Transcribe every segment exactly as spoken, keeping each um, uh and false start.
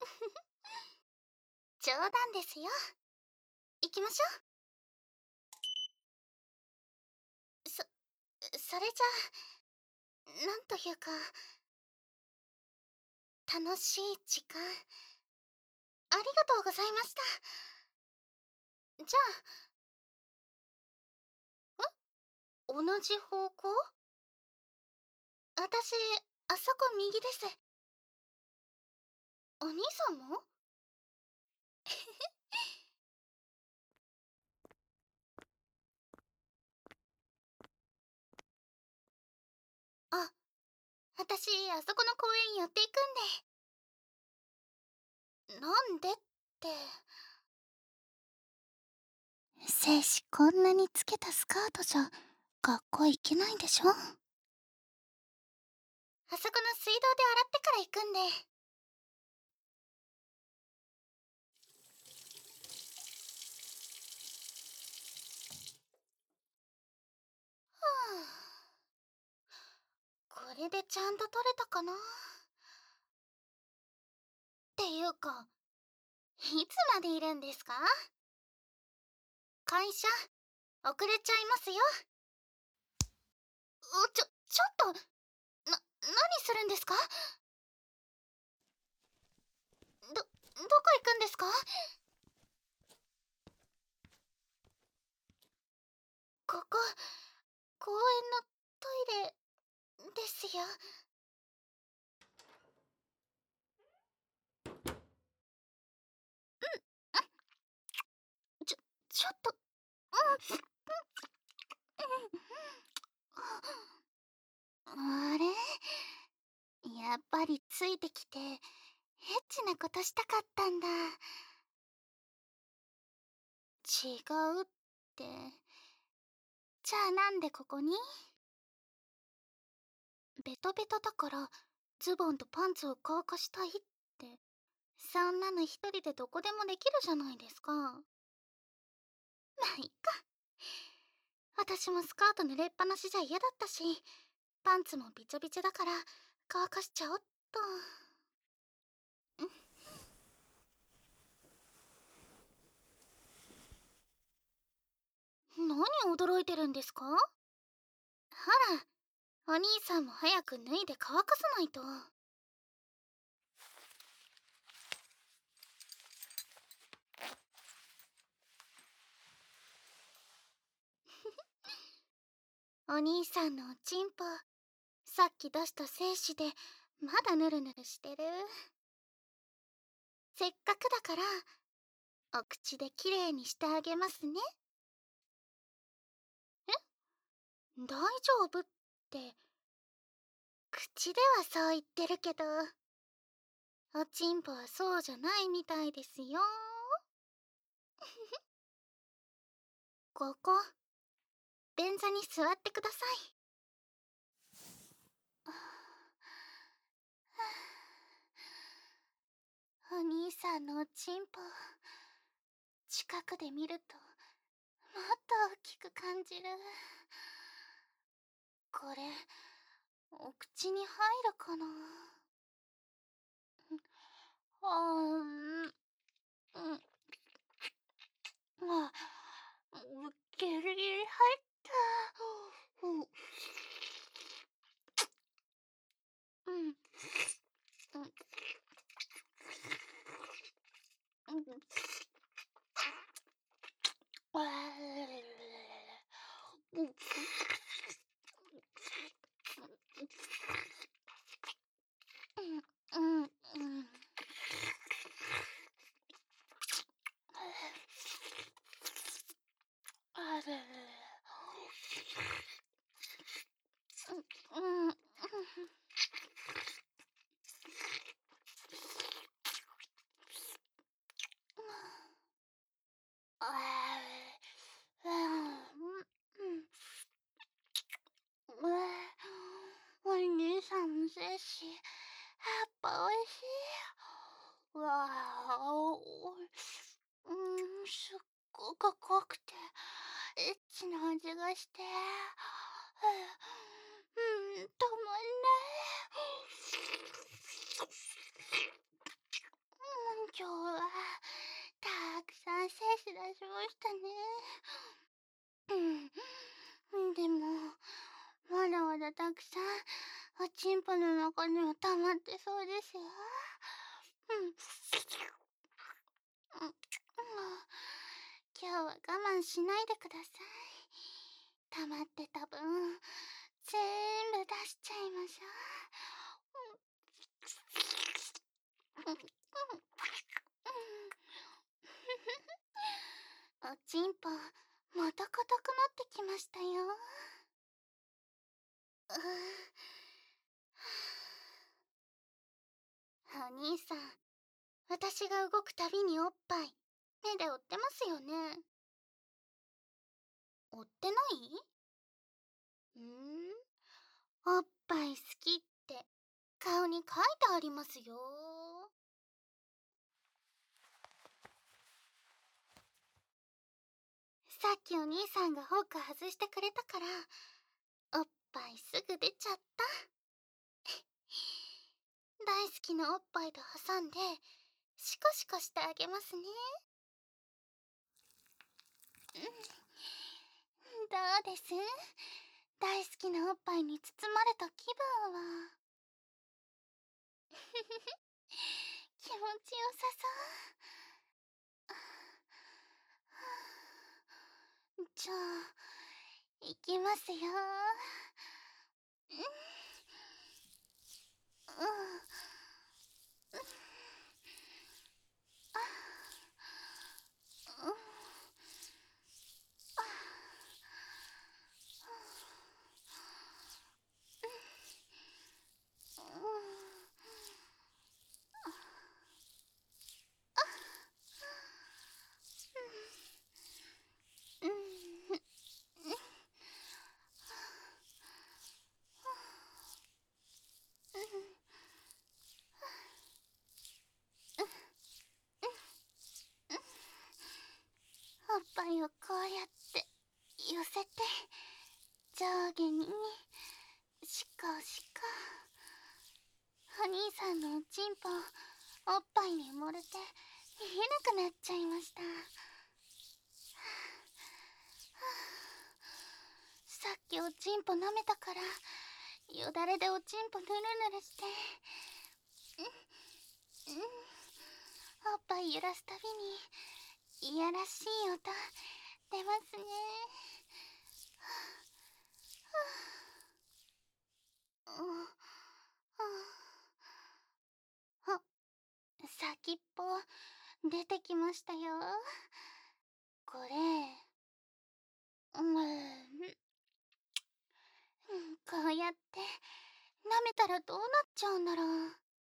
冗談ですよ。行きましょう。そ、それじゃあ、なんというか、楽しい時間、ありがとうございました。じゃあ、ん同じ方向？私、あそこ右です。お兄さんも？あ、私、あそこの公園寄っていくんで。なんでって。精子こんなにつけたスカートじゃ、学校行けないでしょ？あそこの水道で洗ってから行くんで。はあ、これでちゃんと取れたかな？っていうか、いつまでいるんですか？会社、遅れちゃいますよ。う、ちょ、ちょっと、な、何するんですか？ど、どこ行くんですか？ここ、公園のトイレ、ですよ。ちょ、ちょっと、うん、うん、あれ？やっぱりついてきて、エッチなことしたかったんだ。違うって。じゃあなんでここに？ベトベトだからズボンとパンツを乾かしたいって。そんなの一人でどこでもできるじゃないですか。まあいっか。私もスカート濡れっぱなしじゃ嫌だったし、パンツもびちょびちょだから乾かしちゃおっと。何驚いてるんですか？ほら、お兄さんも早く脱いで乾かさないと。お兄さんのおちんぽ、さっき出した精子でまだヌルヌルしてる。せっかくだからお口できれいにしてあげますね。え？大丈夫って、口ではそう言ってるけど、おちんぽはそうじゃないみたいですよ。ここ、便座に座ってください。お兄さんのおちんぽ、近くで見るともっと大きく感じる。これ、お口に入るかな？あーん、うん、あ、ギリギリ入った。うん、うん、うん、うん、あー、うん、うん、うん、あれれれ、うん、うん、あー、うん、うん、お兄さんの精子、やっぱおいしい。うわあ、お、うん、すっごく濃くて、エッチな味がして、うん、止まんない。 出しましたね。うん。でも、まだまだたくさん、おちんぽの中には溜まってそうですよ。うん。うん。今日は我慢しないでください。溜まってた分、全部出しちゃいましょう。うん。うん。おちんぽ、また硬くなってきましたよ。うーお兄さん、私が動くたびにおっぱい、目で追ってますよね。追ってない？うーん、おっぱい好きって顔に書いてありますよ。さっきお兄さんがフォーク外してくれたから、おっぱいすぐ出ちゃった。大好きなおっぱいと挟んでシコシコしてあげますね。うん、どうです？大好きなおっぱいに包まれた気分は。気持ちよさそう。じゃあ、いきますよ。うん、うん、あ、うん、あ、うん、うん、うん、おっぱいをこうやって寄せて上下にしこしこ。お兄さんのおちんぽおっぱいに埋もれて見えなくなっちゃいました。さっきおちんぽ舐めたからよだれでおちんぽぬるぬるして、うん、うん、おっぱい揺らすたびにいやらしい音出ますね。うん、うん、あ、先っぽ出てきましたよ。これ、うん、こうやって舐めたらどうなっちゃうんだろう。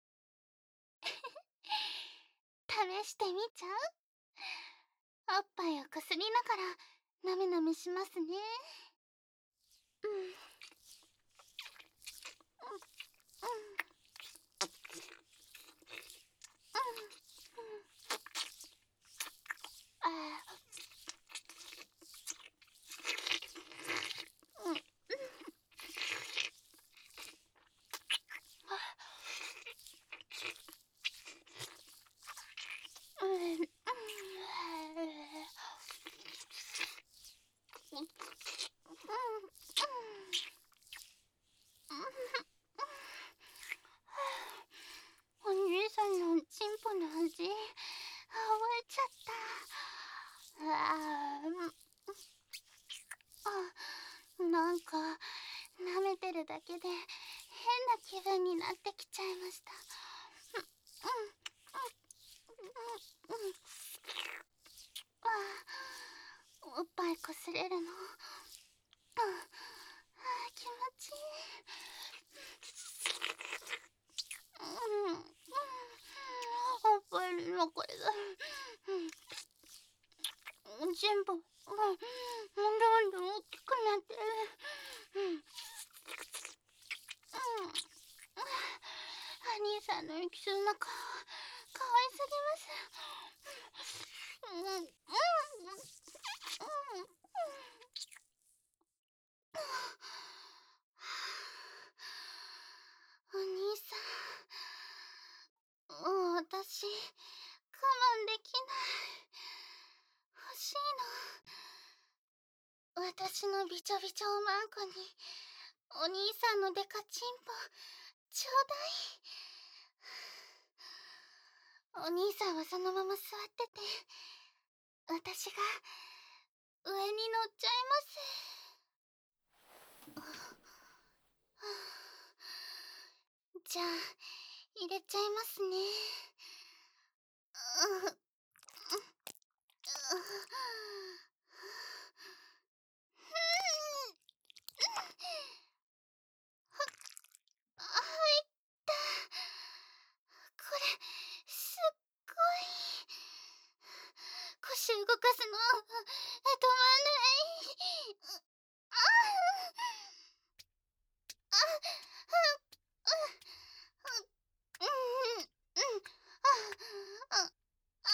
試してみちゃう？おっぱいをこすりながらなめなめしますね。うん、うん、うん、あー、うん、うん、うん、うん、うん、お兄さんのチンポの味覚えちゃった。あー、あ、なんか舐めてるだけで変な気分になってきちゃいました。うん、うん、うん、うん、あー、おっぱいこすれるの、うん、あー、気持ちいい。うん、うん、おっぱいの中で全部、うん、どんどん大きくなってる。うん、うん、兄さんのエキスの中、可愛すぎます。うん、うん、うん、うん、お兄さん、もう私、我慢できない。 しいの。私のびちょびちょおまんこにお兄さんのデカチンポちょうだい。お兄さんはそのまま座ってて、私が上に乗っちゃいます。じゃあ入れちゃいますね。うう入った。これすっごい。腰動かすの止まんない。ああうんうんあああ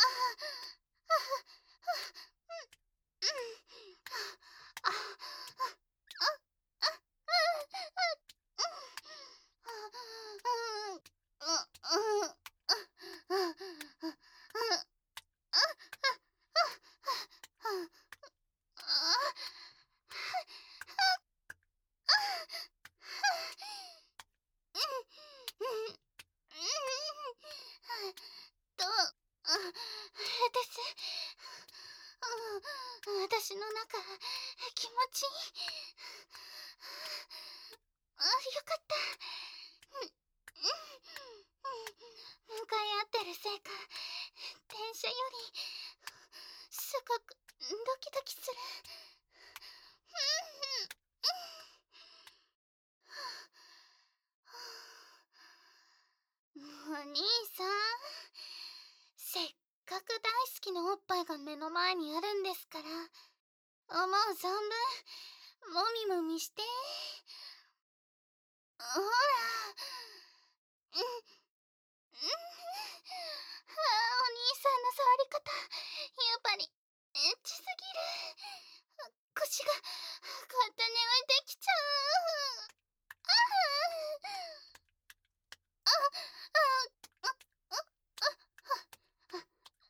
と、です私の中気持ちいい。あ、よかった。向かい合ってるせいか電車よりすごくドキドキする。お兄さん、せっかく大好きなおっぱいが目の前にあるんですから、思う存分もみもみして。ほら、うん、うん、ああ、お兄さんの触り方やっぱりエッチすぎる。腰が勝手に浮いてきちゃう。ああああああ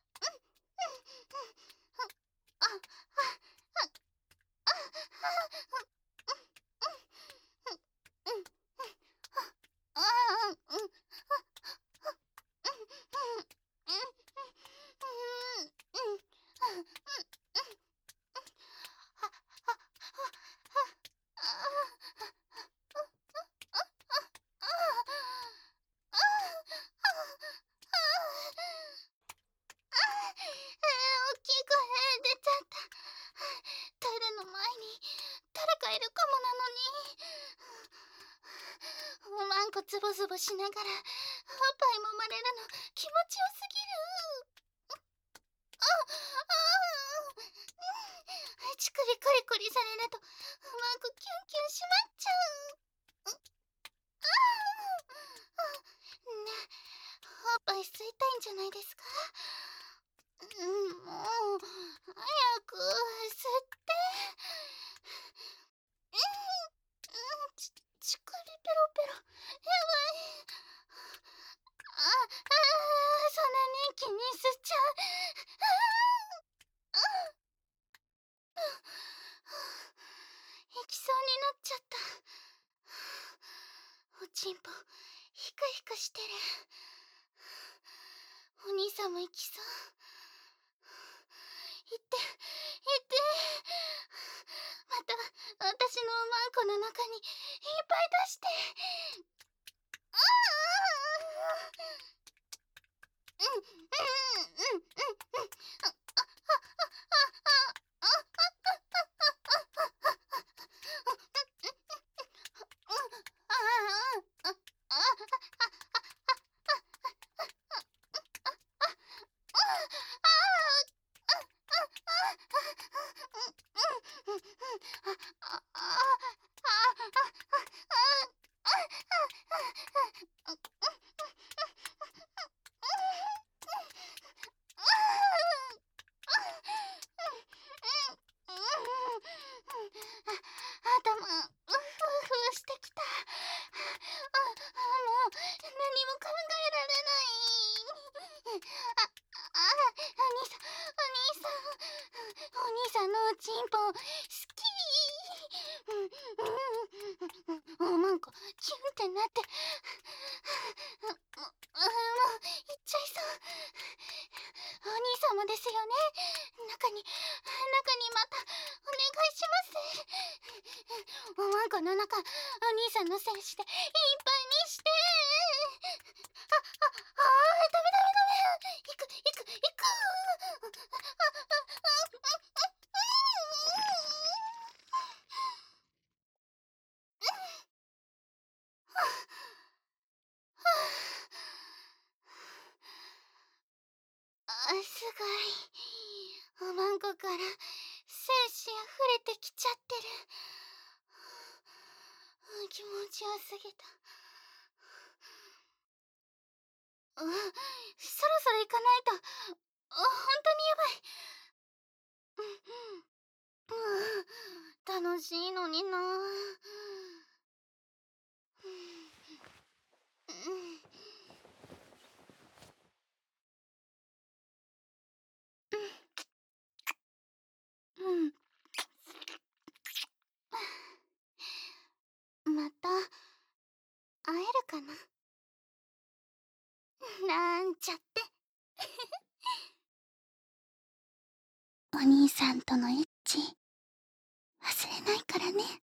あああ大きい声出ちゃった。トイレの前に誰かいるかもなのに。おまんこズボズボしながらおっぱい揉まれるの気持ちよすぎる。ああ乳首コリコリされるとおまんこキュンキュンしまっちゃう。ああねえ、おっぱい吸いたいんじゃないですか。うん、もう早く吸って。うん、ち乳首ペロペロやばい。ああそんなに気に吸っちゃう。ああ行きそうになっちゃった。おちんぽヒクヒクしてる。お兄さんも行きそう。行って行って。また私のおまんこの中にいっぱい出して。ああうんうんうんうんうんああああああさんのおちんぽ好き。うんうんうん、なんかキュンってなって、もう、もう行っちゃいそう。お兄様ですよね。中に、中にまたお願いします。おまんこの中、お兄さんの精子でいっぱいにして。あ、あ、あー、ダメダメダメ。行く、行く、行く。あ、すごい。おまんこから精子溢れてきちゃってる。気持ちよすぎた。うん、そろそろ行かないと。本当にやばい。うん、楽しいのにな。うん、また会えるかな。なんちゃって。お兄さんとのエッチ忘れないからね。